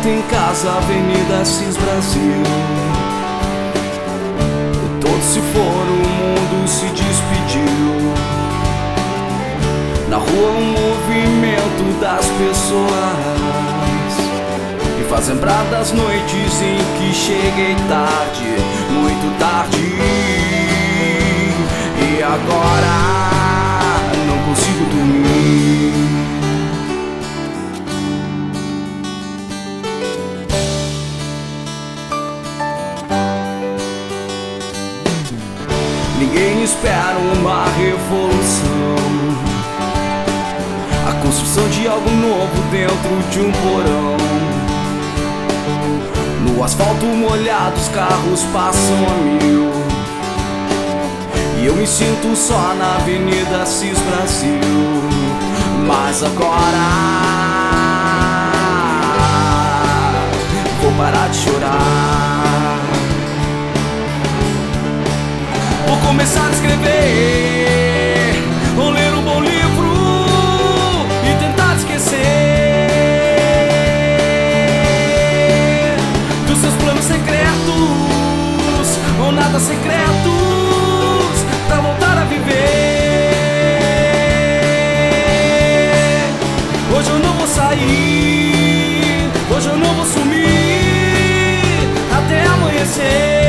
volta em casa, Avenida Assis Brasil. Todos se foram, o mundo se despediu. Na rua o movimento das pessoas me faz lembrar das noites em que cheguei tarde, muito tarde. E agora não consigo dormir. Ninguém espera uma revolução, a construção de algo novo dentro de um porão. No asfalto molhado os carros passam a mil, e eu me sinto só na Avenida Assis Brasil. Mas agora vou parar de chorar, vou começar a escrever, ou ler um bom livro e tentar esquecer dos seus planos secretos, ou nada secretos, pra voltar a viver. Hoje eu não vou sair, hoje eu não vou sumir até amanhecer.